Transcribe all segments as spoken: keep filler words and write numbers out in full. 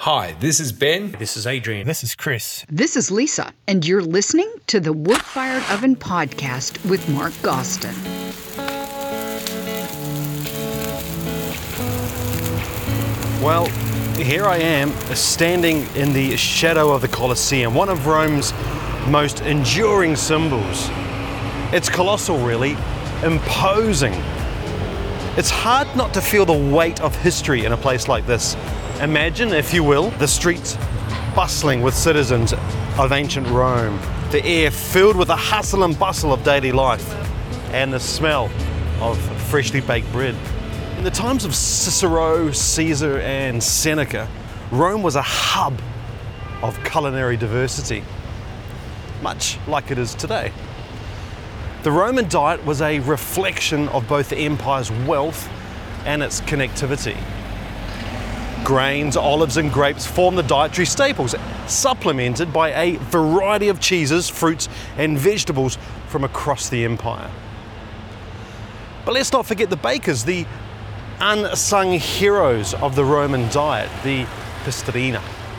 Hi, this is Ben. This is Adrian. This is Chris. This is Lisa, and you're listening to the Wood-Fired Oven Podcast with Mark Gostin. Well, here I am, standing in the shadow of the Colosseum, one of Rome's most enduring symbols. It's colossal, really, imposing. It's hard not to feel the weight of history in a place like this. Imagine, if you will, the streets bustling with citizens of ancient Rome, the air filled with the hustle and bustle of daily life, and the smell of freshly baked bread. In the times of Cicero, Caesar, and Seneca, Rome was a hub of culinary diversity, much like it is today. The Roman diet was a reflection of both the empire's wealth and its connectivity. Grains, olives, and grapes form the dietary staples, supplemented by a variety of cheeses, fruits, and vegetables from across the empire. But let's not forget the bakers, the unsung heroes of the Roman diet, the pistrina.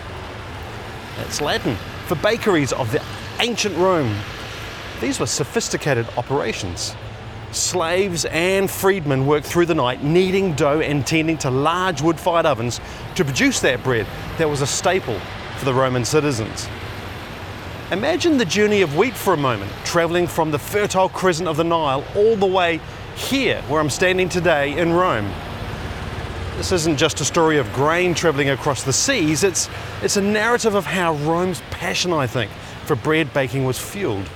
That's Latin for bakeries of the ancient Rome. These were sophisticated operations. Slaves and freedmen worked through the night, kneading dough and tending to large wood-fired ovens to produce that bread that was a staple for the Roman citizens. Imagine the journey of wheat for a moment, travelling from the fertile crescent of the Nile all the way here, where I'm standing today in Rome. This isn't just a story of grain travelling across the seas, it's, it's a narrative of how Rome's passion, I think, for bread baking was fueled.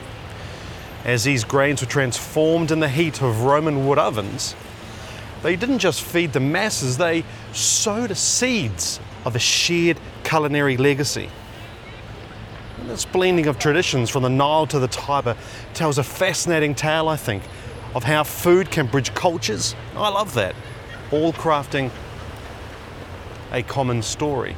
As these grains were transformed in the heat of Roman wood ovens, they didn't just feed the masses, they sowed seeds of a shared culinary legacy. And this blending of traditions from the Nile to the Tiber tells a fascinating tale, I think, of how food can bridge cultures. I love that. All crafting a common story.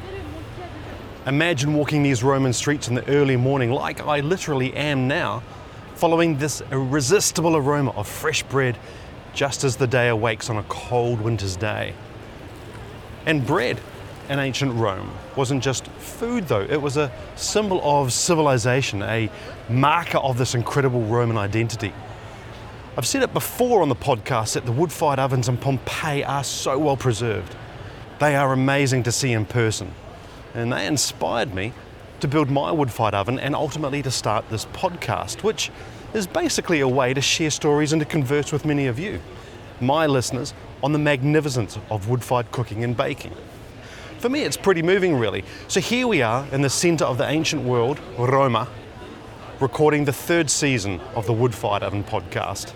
Imagine walking these Roman streets in the early morning, like I literally am now, following this irresistible aroma of fresh bread just as the day awakes on a cold winter's day. And bread in ancient Rome wasn't just food though, it was a symbol of civilization, a marker of this incredible Roman identity. I've said it before on the podcast that the wood-fired ovens in Pompeii are so well preserved. They are amazing to see in person, and they inspired me to build my wood-fired oven and ultimately to start this podcast, which is basically a way to share stories and to converse with many of you, my listeners, on the magnificence of wood-fired cooking and baking. For me, it's pretty moving, really. So here we are in the centre of the ancient world, Roma, recording the third season of the Wood-Fired Oven podcast.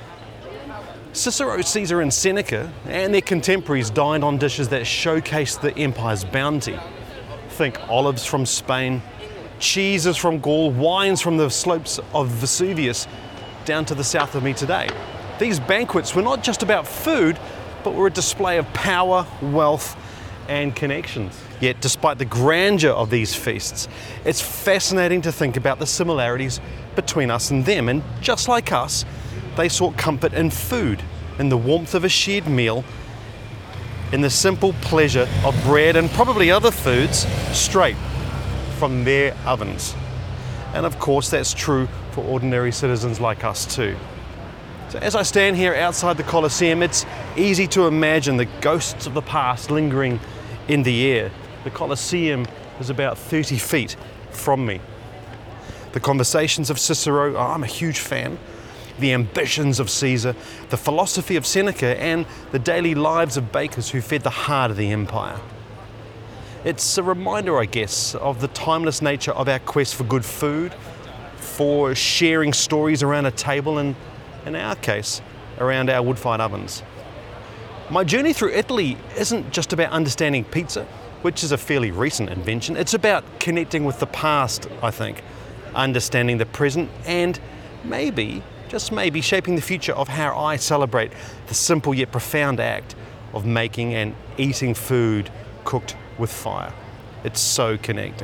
Cicero, Caesar, and Seneca and their contemporaries dined on dishes that showcased the empire's bounty. Think olives from Spain, cheeses from Gaul, wines from the slopes of Vesuvius, down to the south of me today. These banquets were not just about food, but were a display of power, wealth, and connections. Yet, despite the grandeur of these feasts, it's fascinating to think about the similarities between us and them. And just like us, they sought comfort in food, in the warmth of a shared meal, in the simple pleasure of bread and probably other foods straight from their ovens. And of course, that's true for ordinary citizens like us too. So as I stand here outside the Colosseum, it's easy to imagine the ghosts of the past lingering in the air. The Colosseum is about thirty feet from me. The conversations of Cicero, oh, I'm a huge fan. The ambitions of Caesar, the philosophy of Seneca, and the daily lives of bakers who fed the heart of the empire. It's a reminder, I guess, of the timeless nature of our quest for good food, for sharing stories around a table, and in our case, around our wood-fired ovens. My journey through Italy isn't just about understanding pizza, which is a fairly recent invention. It's about connecting with the past, I think, understanding the present, and maybe, just maybe, shaping the future of how I celebrate the simple yet profound act of making and eating food cooked with fire. It's so connecting.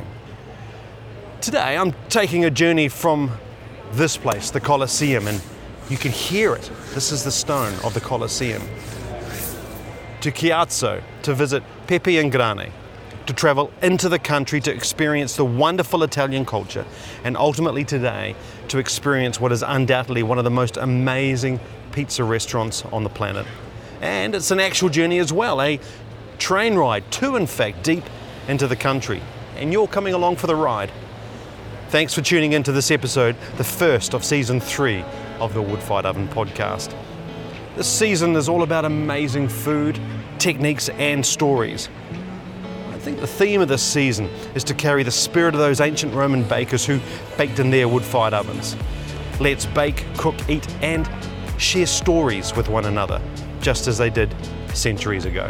Today I'm taking a journey from this place, the Colosseum, and you can hear it. This is the stone of the Colosseum. To Chiasso to visit Pepe in Grane, to travel into the country to experience the wonderful Italian culture, and ultimately today to experience what is undoubtedly one of the most amazing pizza restaurants on the planet. And it's an actual journey as well, a train ride to, in fact, deep into the country. And you're coming along for the ride. Thanks for tuning into this episode, the first of season three of the Wood-Fired Oven podcast. This season is all about amazing food, techniques and stories. I think the theme of this season is to carry the spirit of those ancient Roman bakers who baked in their wood-fired ovens. Let's bake, cook, eat and share stories with one another, just as they did centuries ago.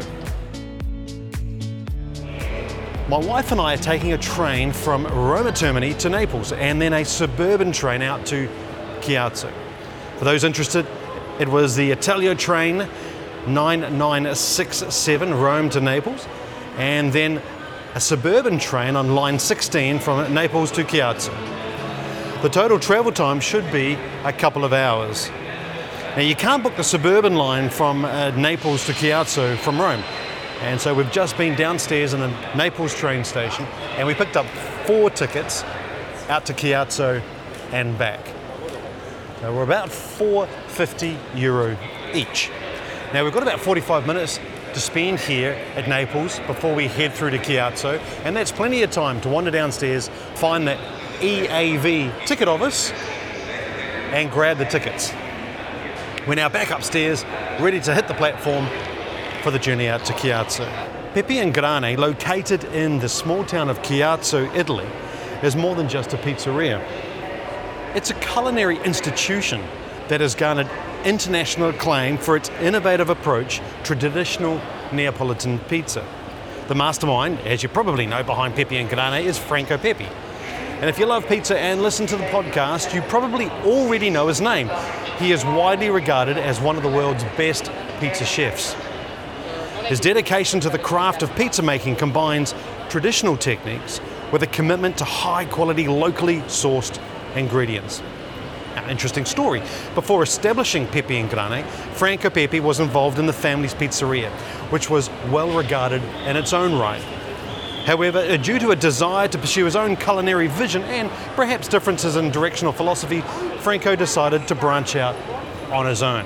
My wife and I are taking a train from Roma Termini to Naples and then a suburban train out to Chiasso. For those interested, it was the Italio train nine nine six seven Rome to Naples, and then a suburban train on line sixteen from Naples to Chiasso. The total travel time should be a couple of hours. Now you can't book the suburban line from uh, Naples to Chiasso from Rome, and so we've just been downstairs in the Naples train station and we picked up four tickets out to Chiasso and back. Now we're about four fifty euro each. Now we've got about forty-five minutes to spend here at Naples before we head through to Chiasso, and that's plenty of time to wander downstairs, find that E A V ticket office and grab the tickets. We're now back upstairs, ready to hit the platform for the journey out to Chiasso. Pepe and Grane, located in the small town of Chiasso, Italy, is more than just a pizzeria. It's a culinary institution that has garnered international acclaim for its innovative approach to traditional Neapolitan pizza. The mastermind, as you probably know, behind Pepe and Grane is Franco Pepe. And if you love pizza and listen to the podcast, you probably already know his name. He is widely regarded as one of the world's best pizza chefs. His dedication to the craft of pizza making combines traditional techniques with a commitment to high quality, locally sourced ingredients. Now, interesting story. Before establishing Pepe and Grane, Franco Pepe was involved in the family's pizzeria, which was well regarded in its own right. However, due to a desire to pursue his own culinary vision and perhaps differences in directional philosophy, Franco decided to branch out on his own.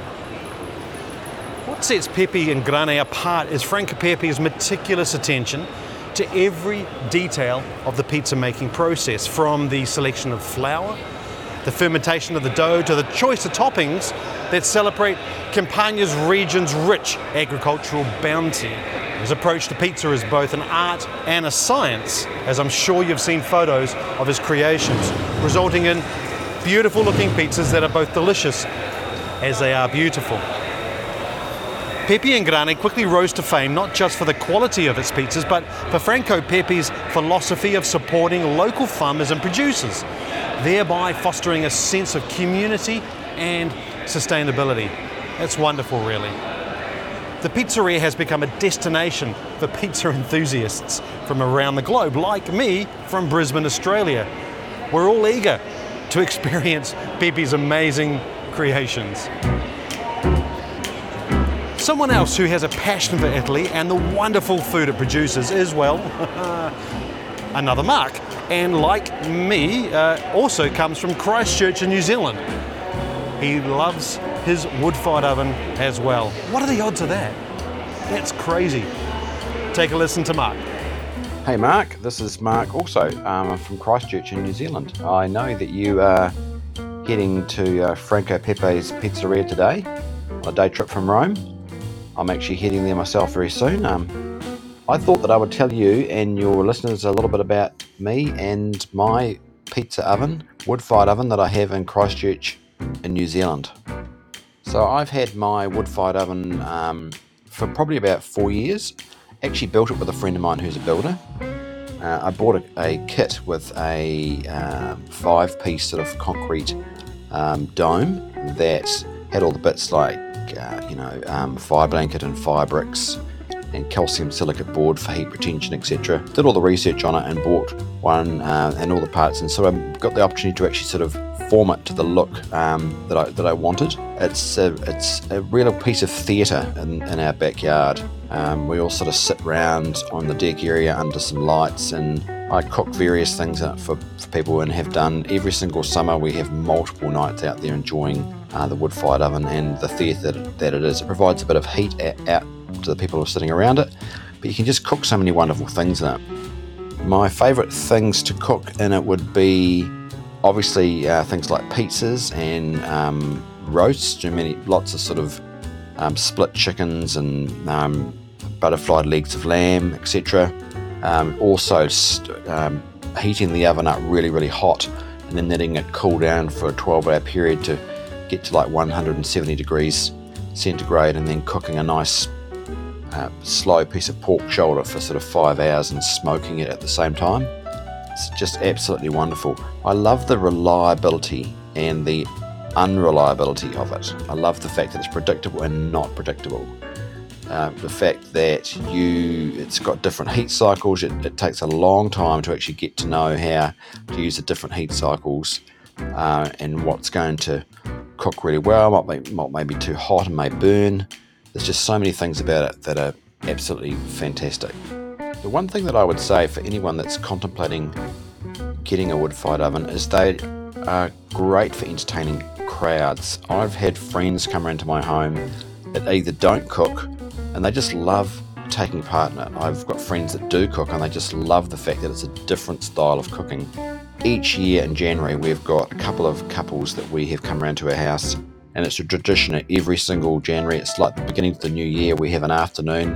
What sets Pepe and Grane apart is Franco Pepe's meticulous attention to every detail of the pizza making process, from the selection of flour, the fermentation of the dough, to the choice of toppings that celebrate Campania's region's rich agricultural bounty. His approach to pizza is both an art and a science, as I'm sure you've seen photos of his creations, resulting in beautiful looking pizzas that are both delicious as they are beautiful. Pepe and Grane quickly rose to fame not just for the quality of its pizzas, but for Franco Pepe's philosophy of supporting local farmers and producers, thereby fostering a sense of community and sustainability. That's wonderful, really. The pizzeria has become a destination for pizza enthusiasts from around the globe, like me from Brisbane, Australia. We're all eager to experience Pepe's amazing creations. Someone else who has a passion for Italy and the wonderful food it produces is, well, another Mark. And like me, uh, also comes from Christchurch in New Zealand. He loves his wood-fired oven as well. What are the odds of that? That's crazy. Take a listen to Mark. Hey Mark, this is Mark also. Um, I'm from Christchurch in New Zealand. I know that you are heading to uh, Franco Pepe's Pizzeria today on a day trip from Rome. I'm actually heading there myself very soon. Um, I thought that I would tell you and your listeners a little bit about me and my pizza oven, wood-fired oven that I have in Christchurch in New Zealand. So I've had my wood-fired oven um, for probably about four years. Actually built it with a friend of mine who's a builder. Uh, I bought a, a kit with a um, five-piece sort of concrete um, dome that had all the bits like, uh, you know, um, fire blanket and fire bricks, and calcium silicate board for heat retention, et cetera. Did all the research on it and bought one uh, and all the parts, and so I got the opportunity to actually sort of form it to the look um, that I that I wanted. It's a, it's a real piece of theatre in, in our backyard. Um, we all sort of sit round on the deck area under some lights, and I cook various things out for, for people and have done every single summer. We have multiple nights out there enjoying uh, the wood-fired oven and the theatre that, that it is. It provides a bit of heat out, out to the people who are sitting around it, but you can just cook so many wonderful things in it. My favourite things to cook in it would be obviously uh, things like pizzas and um, roasts, many, lots of sort of um, split chickens and um, butterflied legs of lamb, et cetera. Um, also st- um, heating the oven up really, really hot and then letting it cool down for a twelve hour period to get to like one hundred seventy degrees centigrade, and then cooking a nice uh, slow piece of pork shoulder for sort of five hours and smoking it at the same time. It's just absolutely wonderful. I love the reliability and the unreliability of it. I love the fact that it's predictable and not predictable. Uh, the fact that you, it's got different heat cycles. It, it takes a long time to actually get to know how to use the different heat cycles uh, and what's going to cook really well, what may, what may be too hot and may burn. There's just so many things about it that are absolutely fantastic. The one thing that I would say for anyone that's contemplating getting a wood-fired oven is they are great for entertaining crowds. I've had friends come around to my home that either don't cook and they just love taking part in it. I've got friends that do cook and they just love the fact that it's a different style of cooking. Each year in January we've got a couple of couples that we have come around to our house, and it's a tradition at every single January. It's like the beginning of the new year. We have an afternoon.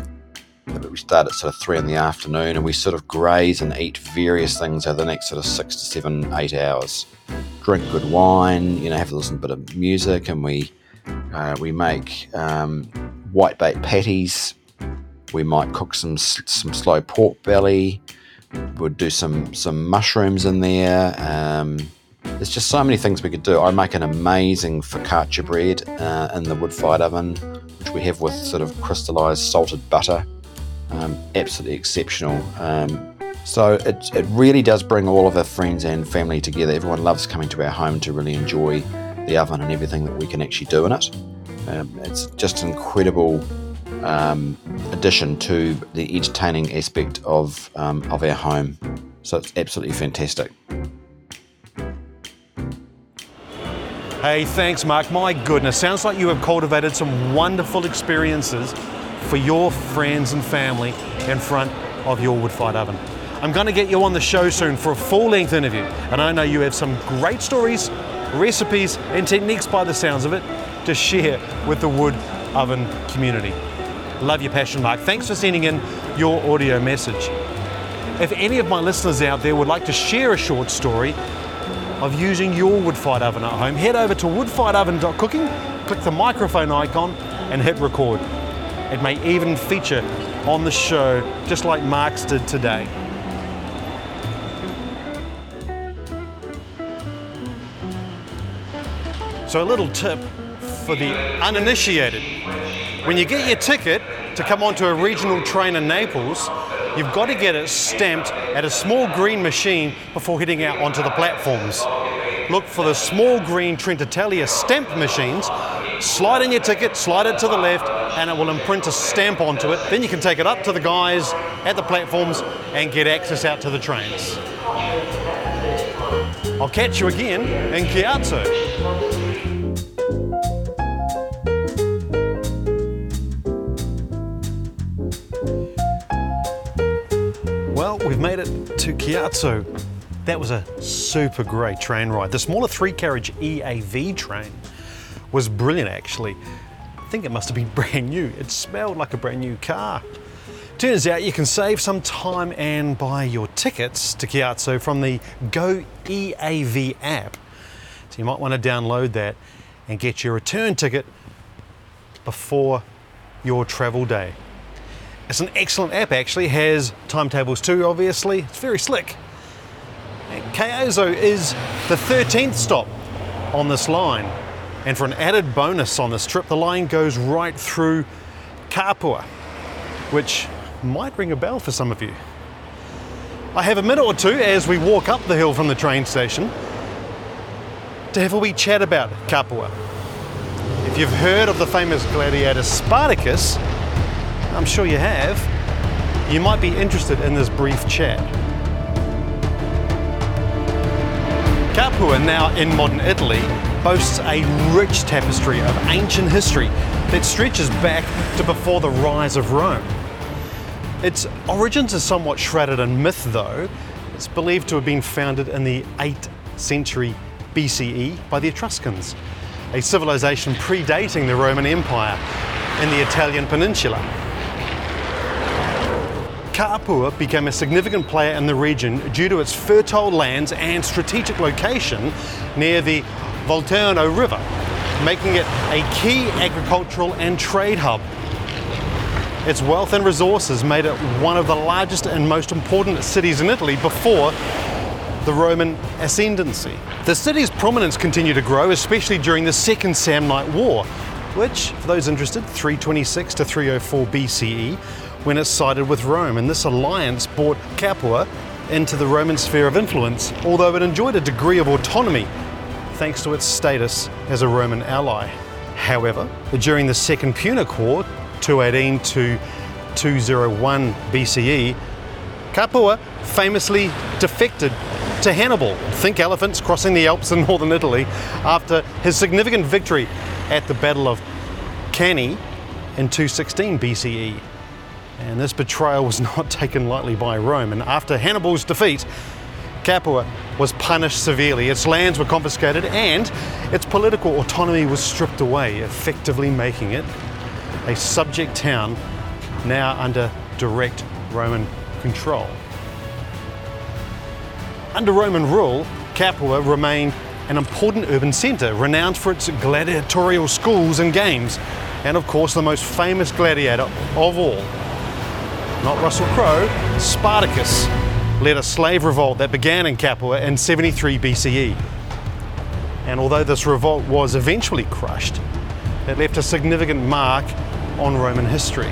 We start at sort of three in the afternoon and we sort of graze and eat various things over the next sort of six to seven, eight hours. Drink good wine, you know, have a little bit of music, and we uh, we make um, whitebait patties. We might cook some some slow pork belly. We'll do some some mushrooms in there. Um, there's just so many things we could do. I make an amazing focaccia bread uh, in the wood-fired oven, which we have with sort of crystallized salted butter. Um, absolutely exceptional. Um, so it, it really does bring all of our friends and family together. Everyone loves coming to our home to really enjoy the oven and everything that we can actually do in it. Um, it's just an incredible um, addition to the entertaining aspect of um, of our home. So it's absolutely fantastic. Hey, thanks, Mark. My goodness, sounds like you have cultivated some wonderful experiences for your friends and family in front of your wood-fired oven. I'm going to get you on the show soon for a full-length interview, and I know you have some great stories, recipes, and techniques by the sounds of it to share with the wood oven community. Love your passion, Mark. Thanks for sending in your audio message. If any of my listeners out there would like to share a short story of using your wood-fired oven at home, head over to wood fired oven dot cooking, click the microphone icon and hit record. It may even feature on the show, just like Mark's did today. So a little tip for the uninitiated. When you get your ticket to come onto a regional train in Naples, you've got to get it stamped at a small green machine before heading out onto the platforms. Look for the small green Trenitalia stamp machines. Slide in your ticket, slide it to the left, and it will imprint a stamp onto it. Then you can take it up to the guys at the platforms and get access out to the trains. I'll catch you again in Chiasso. Well, we've made it to Chiasso. That was a super great train ride. The smaller three-carriage E A V train was brilliant, actually. I think it must have been brand new. It smelled like a brand new car. Turns out you can save some time and buy your tickets to Chiasso from the Go E A V app. So you might want to download that and get your return ticket before your travel day. It's an excellent app, actually. It has timetables too, obviously. It's very slick. And Chiasso is the thirteenth stop on this line. And for an added bonus on this trip, the line goes right through Capua. which might ring a bell for some of you. I have a minute or two as we walk up the hill from the train station to have a wee chat about Capua. If you've heard of the famous gladiator Spartacus, I'm sure you have, you might be interested in this brief chat. Capua, now in modern Italy, boasts a rich tapestry of ancient history that stretches back to before the rise of Rome. Its origins are somewhat shrouded in myth though. It's believed to have been founded in the eighth century B C E by the Etruscans, a civilization predating the Roman Empire in the Italian peninsula. Capua became a significant player in the region due to its fertile lands and strategic location near the Volturno River, making it a key agricultural and trade hub. Its wealth and resources made it one of the largest and most important cities in Italy before the Roman ascendancy. The city's prominence continued to grow, especially during the Second Samnite War, which, for those interested, three twenty-six to three oh four B C E, when it sided with Rome, and this alliance brought Capua into the Roman sphere of influence, although it enjoyed a degree of autonomy thanks to its status as a Roman ally. However, during the Second Punic War, two eighteen to two oh one B C E, Capua famously defected to Hannibal, think elephants crossing the Alps in northern Italy, after his significant victory at the Battle of Cannae in two sixteen B C E. And this betrayal was not taken lightly by Rome, and after Hannibal's defeat, Capua was punished severely. Its lands were confiscated and its political autonomy was stripped away, effectively making it a subject town now under direct Roman control. Under Roman rule, Capua remained an important urban centre, renowned for its gladiatorial schools and games, and of course the most famous gladiator of all, not Russell Crowe, Spartacus, led a slave revolt that began in Capua in seventy-three B C E. And although this revolt was eventually crushed, it left a significant mark on Roman history.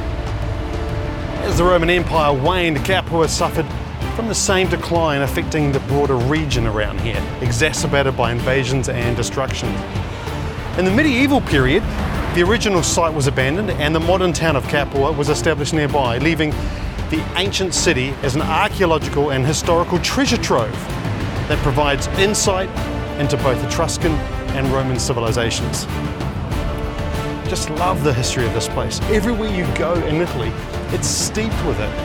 As the Roman Empire waned, Capua suffered from the same decline affecting the broader region around here, exacerbated by invasions and destruction. In the medieval period, the original site was abandoned and the modern town of Capua was established nearby, leaving the ancient city as an archaeological and historical treasure trove that provides insight into both Etruscan and Roman civilizations. Just love the history of this place. Everywhere you go in Italy, it's steeped with it.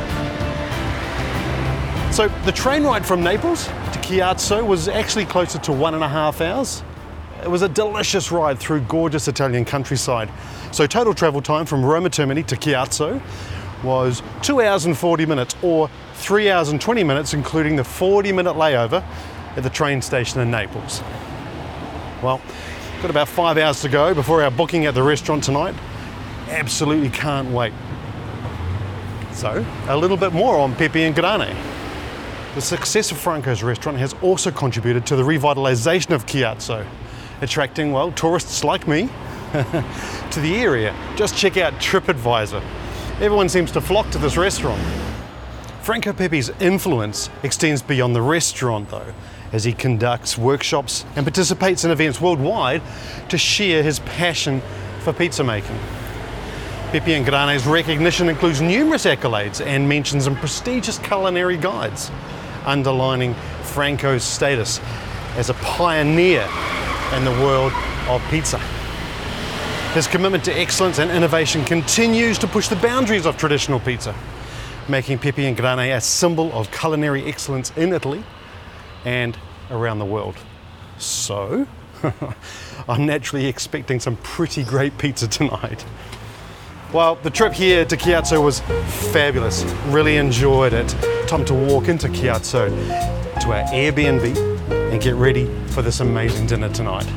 So the train ride from Naples to Chiasso was actually closer to one and a half hours. It was a delicious ride through gorgeous Italian countryside. So total travel time from Roma Termini to Chiasso was two hours and forty minutes, or three hours and twenty minutes, including the forty minute layover at the train station in Naples. Well, got about five hours to go before our booking at the restaurant tonight. Absolutely can't wait. So, a little bit more on Pepe and Grane. The success of Franco's restaurant has also contributed to the revitalisation of Chiasso, attracting, well, tourists like me to the area. Just check out TripAdvisor. Everyone seems to flock to this restaurant. Franco Pepe's influence extends beyond the restaurant though, as he conducts workshops and participates in events worldwide to share his passion for pizza making. Pepe and Grane's recognition includes numerous accolades and mentions in prestigious culinary guides, underlining Franco's status as a pioneer in the world of pizza. His commitment to excellence and innovation continues to push the boundaries of traditional pizza, making Pepe and Grane a symbol of culinary excellence in Italy and around the world. So, I'm naturally expecting some pretty great pizza tonight. Well, the trip here to Chiasso was fabulous. Really enjoyed it. Time to walk into Chiasso, to our Airbnb, and get ready for this amazing dinner tonight.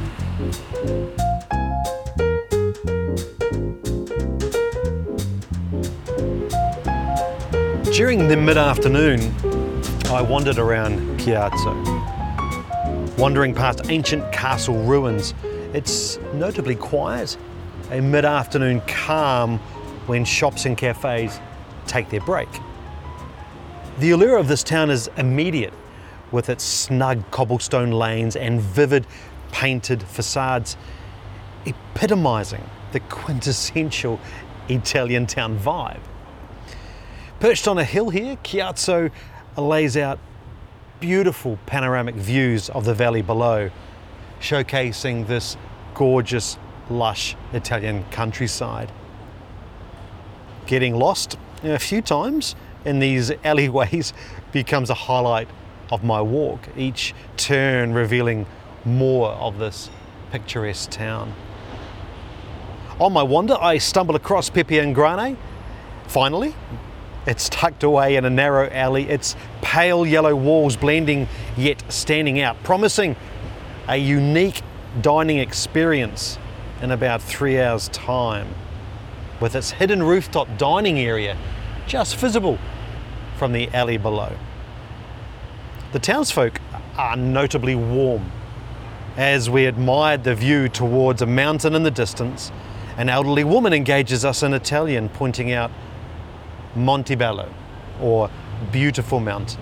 During the mid-afternoon, I wandered around Chiasso, wandering past ancient castle ruins. It's notably quiet, a mid-afternoon calm when shops and cafes take their break. The allure of this town is immediate, with its snug cobblestone lanes and vivid painted facades, epitomising the quintessential Italian town vibe. Perched on a hill here, Chiasso lays out beautiful panoramic views of the valley below, showcasing this gorgeous, lush Italian countryside. Getting lost a few times in these alleyways becomes a highlight of my walk, each turn revealing more of this picturesque town. On my wander, I stumble across Pepe and Grane. Finally, it's tucked away in a narrow alley, its pale yellow walls blending yet standing out, promising a unique dining experience in about three hours' time, with its hidden rooftop dining area just visible from the alley below. The townsfolk are notably warm. As we admired the view towards a mountain in the distance, an elderly woman engages us in Italian, pointing out Monte Bello, or Beautiful Mountain.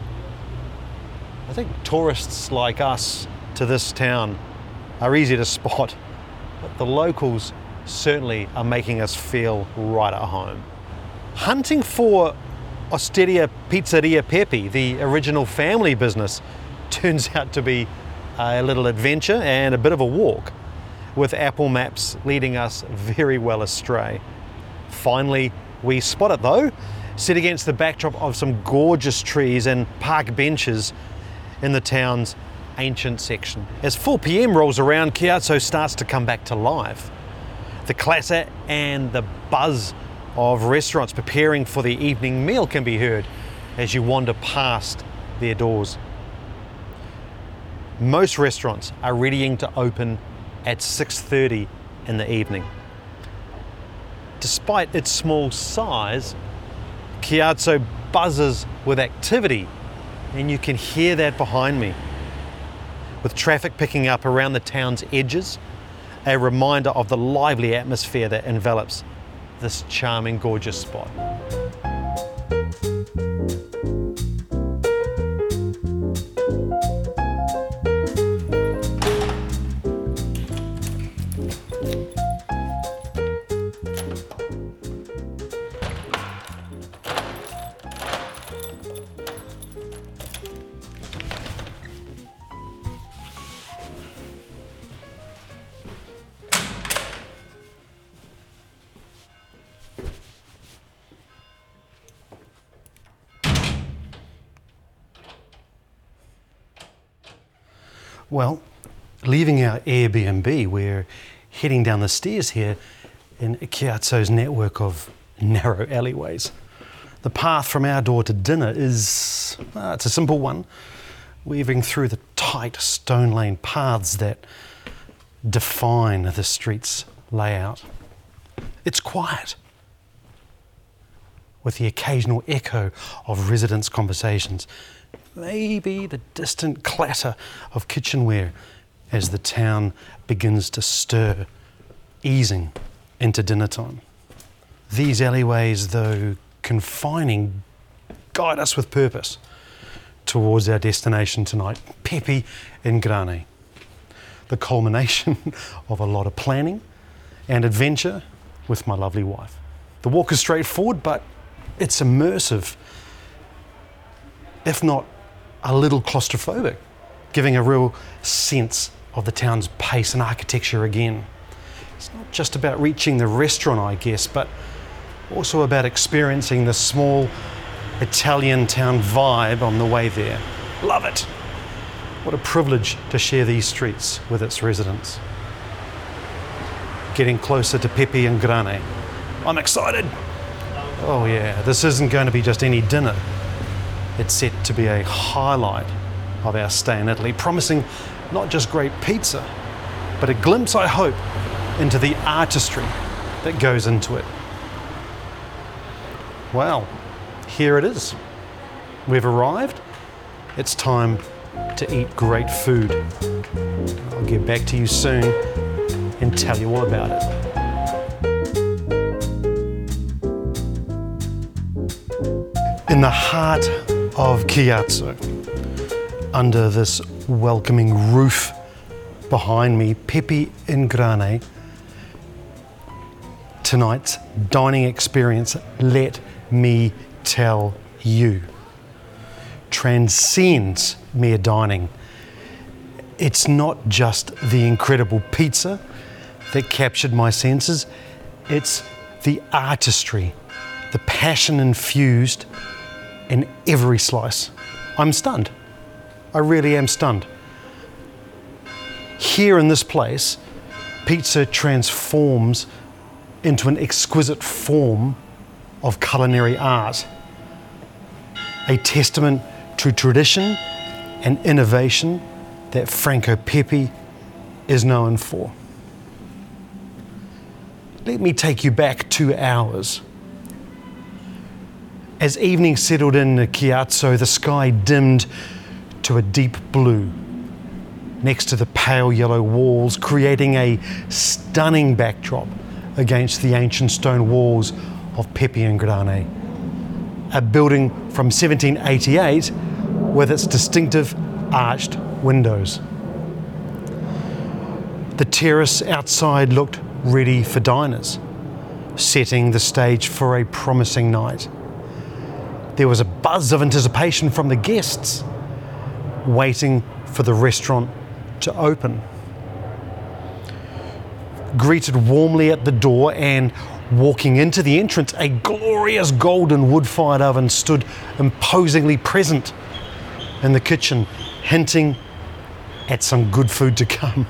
I think tourists like us to this town are easy to spot, but the locals certainly are making us feel right at home. Hunting for Osteria Pizzeria Pepe, the original family business, turns out to be a little adventure and a bit of a walk, with Apple Maps leading us very well astray. Finally, we spot it though, set against the backdrop of some gorgeous trees and park benches in the town's ancient section. As four p m rolls around, Chiasso starts to come back to life. The clatter and the buzz of restaurants preparing for the evening meal can be heard as you wander past their doors. Most restaurants are readying to open at six thirty in the evening. Despite its small size, Chiasso buzzes with activity, and you can hear that behind me. With traffic picking up around the town's edges, a reminder of the lively atmosphere that envelops this charming, gorgeous spot. Well, leaving our Airbnb, we're heading down the stairs here in Chiasso's network of narrow alleyways. The path from our door to dinner is, uh, it's a simple one, weaving through the tight stone lane paths that define the street's layout. It's quiet, with the occasional echo of residents' conversations. Maybe the distant clatter of kitchenware as the town begins to stir, easing into dinner time. These alleyways, though confining, guide us with purpose towards our destination tonight, Pepe in Grane, the culmination of a lot of planning and adventure with my lovely wife. The walk is straightforward, but it's immersive, if not a little claustrophobic, giving a real sense of the town's pace and architecture again. It's not just about reaching the restaurant, I guess, but also about experiencing the small Italian town vibe on the way there. Love it. What a privilege to share these streets with its residents. Getting closer to Pepe and Grane. I'm excited. Oh yeah, this isn't going to be just any dinner. It's set to be a highlight of our stay in Italy, promising not just great pizza, but a glimpse, I hope, into the artistry that goes into it. Well, here it is. We've arrived. It's time to eat great food. I'll get back to you soon and tell you all about it. In the heart of Chiasso, under this welcoming roof behind me, Pepe in Grane, tonight's dining experience, let me tell you, transcends mere dining. It's not just the incredible pizza that captured my senses, it's the artistry, the passion infused in every slice. I'm stunned. I really am stunned. Here in this place, pizza transforms into an exquisite form of culinary art, a testament to tradition and innovation that Franco Pepe is known for. Let me take you back two hours. As evening settled in Chiasso, the sky dimmed to a deep blue next to the pale yellow walls, creating a stunning backdrop against the ancient stone walls of Pepe in Grane, a building from seventeen eighty-eight with its distinctive arched windows. The terrace outside looked ready for diners, setting the stage for a promising night. There was a buzz of anticipation from the guests, waiting for the restaurant to open. Greeted warmly at the door and walking into the entrance, a glorious golden wood-fired oven stood imposingly present in the kitchen, hinting at some good food to come.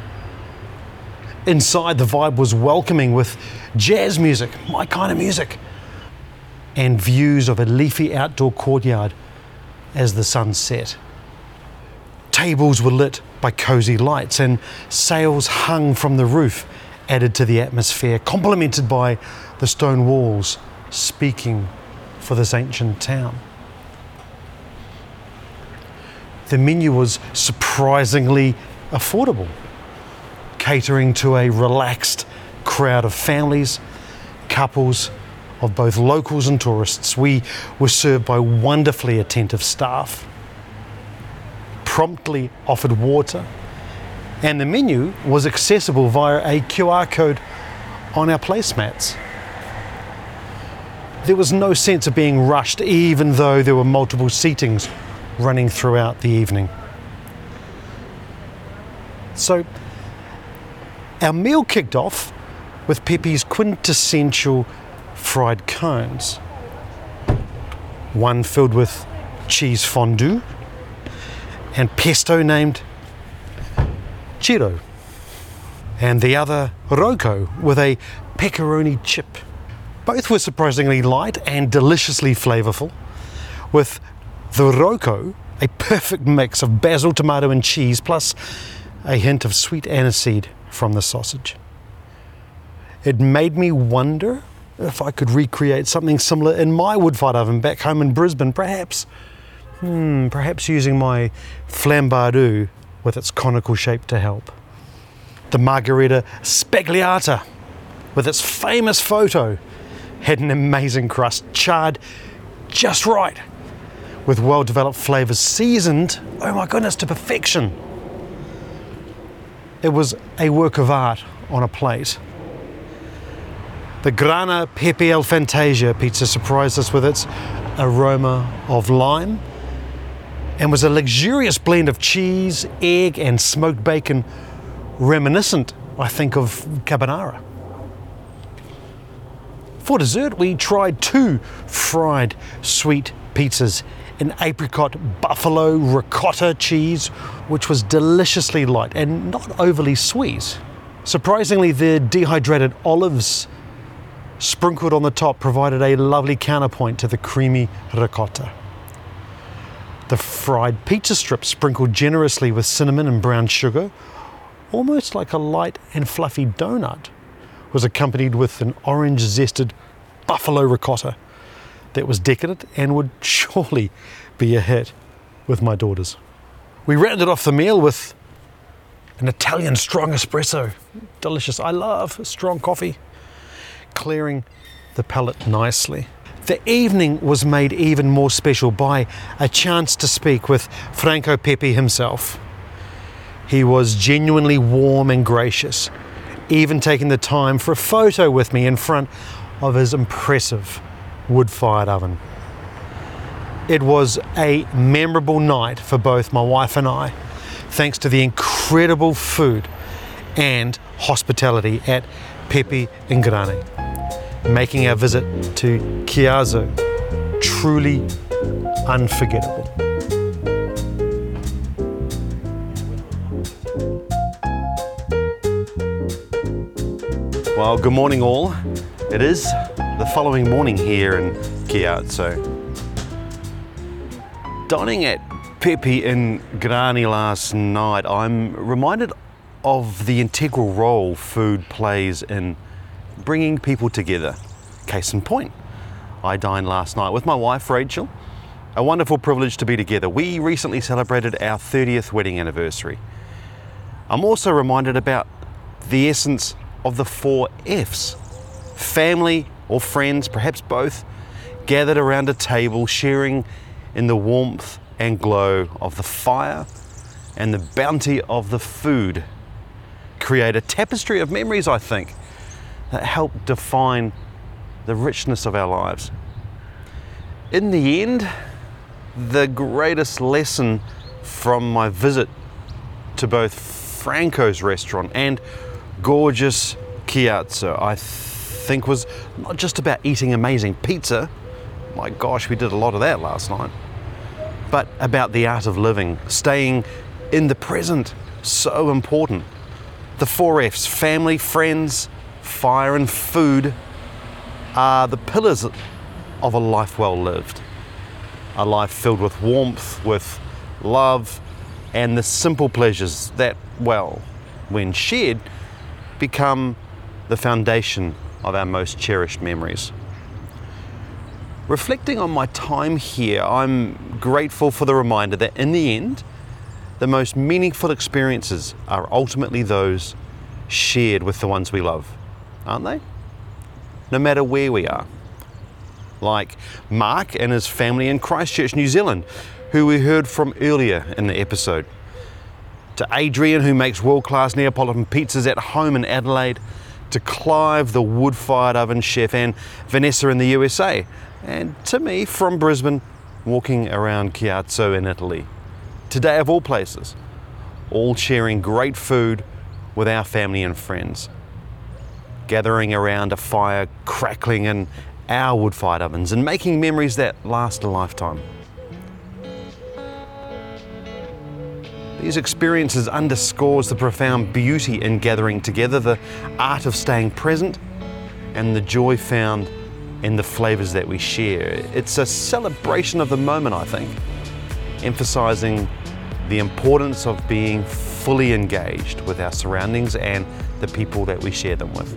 Inside, the vibe was welcoming with jazz music, my kind of music, and views of a leafy outdoor courtyard as the sun set. Tables were lit by cozy lights and sails hung from the roof, added to the atmosphere, complemented by the stone walls speaking for this ancient town. The menu was surprisingly affordable, catering to a relaxed crowd of families, couples, of both locals and tourists. We were served by wonderfully attentive staff, promptly offered water, and the menu was accessible via a Q R code on our placemats. There was no sense of being rushed, even though there were multiple seatings running throughout the evening. So, our meal kicked off with Pepe's quintessential fried cones. One filled with cheese fondue and pesto named Ciro, and the other Rocco with a pepperoni chip. Both were surprisingly light and deliciously flavorful, with the Rocco a perfect mix of basil, tomato and cheese, plus a hint of sweet aniseed from the sausage. It made me wonder if I could recreate something similar in my wood-fired oven back home in Brisbane, perhaps, hmm, perhaps using my flambardou with its conical shape to help. The Margherita Spagliata, with its famous photo, had an amazing crust, charred just right, with well-developed flavours seasoned, oh my goodness, to perfection. It was a work of art on a plate. The Grana Pepe al Fantasia pizza surprised us with its aroma of lime and was a luxurious blend of cheese, egg and smoked bacon, reminiscent, I think, of carbonara. For dessert, we tried two fried sweet pizzas, an apricot buffalo ricotta cheese, which was deliciously light and not overly sweet. Surprisingly, the dehydrated olives sprinkled on the top provided a lovely counterpoint to the creamy ricotta. The fried pizza strips, sprinkled generously with cinnamon and brown sugar, almost like a light and fluffy donut, was accompanied with an orange zested buffalo ricotta that was decadent and would surely be a hit with my daughters. We rounded off the meal with an Italian strong espresso. Delicious. I love strong coffee, clearing the palate nicely. The evening was made even more special by a chance to speak with Franco Pepe himself. He was genuinely warm and gracious, even taking the time for a photo with me in front of his impressive wood-fired oven. It was a memorable night for both my wife and I, thanks to the incredible food and hospitality at Pepe in Grane, making our visit to Chiasso truly unforgettable. Well, good morning all. It is the following morning here in Chiasso. Dining at Pepe in Grane last night, I'm reminded of the integral role food plays in bringing people together. Case in point, I dined last night with my wife Rachel. A wonderful privilege to be together. We recently celebrated our thirtieth wedding anniversary. I'm also reminded about the essence of the four F's. Family or friends, perhaps both, gathered around a table sharing in the warmth and glow of the fire and the bounty of the food. Create a tapestry of memories, I think, that help define the richness of our lives. In the end, the greatest lesson from my visit to both Franco's restaurant and gorgeous Chiasso, I think, was not just about eating amazing pizza. My gosh, we did a lot of that last night. But about the art of living, staying in the present, so important. The four F's, family, friends, fire and food, are the pillars of a life well lived. A life filled with warmth, with love, and the simple pleasures that, well, when shared, become the foundation of our most cherished memories. Reflecting on my time here, I'm grateful for the reminder that in the end, the most meaningful experiences are ultimately those shared with the ones we love, aren't they? No matter where we are. Like Mark and his family in Christchurch, New Zealand, who we heard from earlier in the episode. To Adrian, who makes world-class Neapolitan pizzas at home in Adelaide. To Clive, the wood-fired oven chef, and Vanessa in the U S A. And to me, from Brisbane, walking around Chiasso in Italy. Today of all places, all sharing great food with our family and friends. Gathering around a fire, crackling in our wood-fired ovens and making memories that last a lifetime. These experiences underscores the profound beauty in gathering together, the art of staying present, and the joy found in the flavors that we share. It's a celebration of the moment, I think, emphasizing the importance of being fully engaged with our surroundings and the people that we share them with.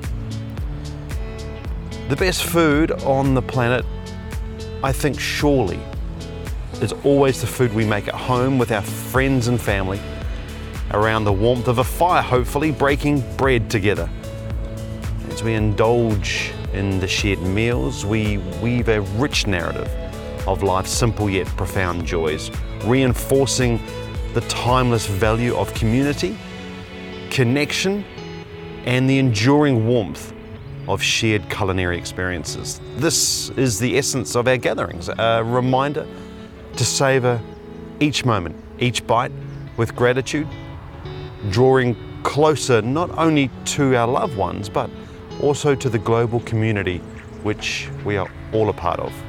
The best food on the planet, I think, surely is always the food we make at home with our friends and family, around the warmth of a fire, hopefully, breaking bread together. As we indulge in the shared meals, we weave a rich narrative of life's simple yet profound joys, reinforcing the timeless value of community, connection, and the enduring warmth of shared culinary experiences. This is the essence of our gatherings, a reminder to savor each moment, each bite with gratitude, drawing closer not only to our loved ones, but also to the global community which we are all a part of.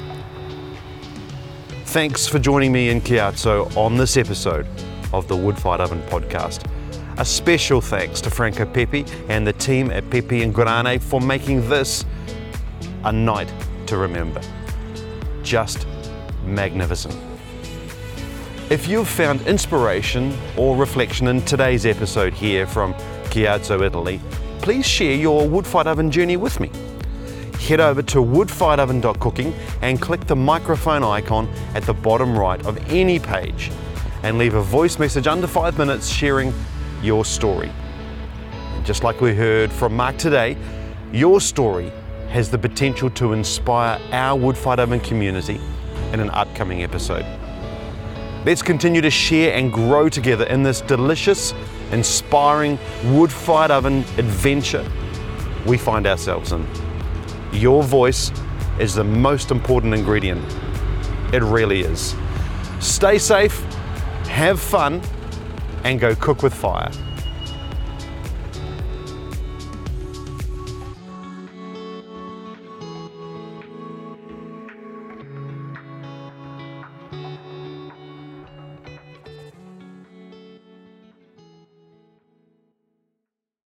Thanks for joining me in Chiasso on this episode of the Wood-Fired Oven Podcast. A special thanks to Franco Pepe and the team at Pepe in Grane for making this a night to remember. Just magnificent. If you've found inspiration or reflection in today's episode here from Chiasso, Italy, please share your wood-fired oven journey with me. Head over to wood fired oven dot cooking and click the microphone icon at the bottom right of any page and leave a voice message under five minutes sharing your story. And just like we heard from Mark today, your story has the potential to inspire our wood-fired oven community in an upcoming episode. Let's continue to share and grow together in this delicious, inspiring wood-fired oven adventure we find ourselves in. Your voice is the most important ingredient. It really is. Stay safe, have fun, and go cook with fire.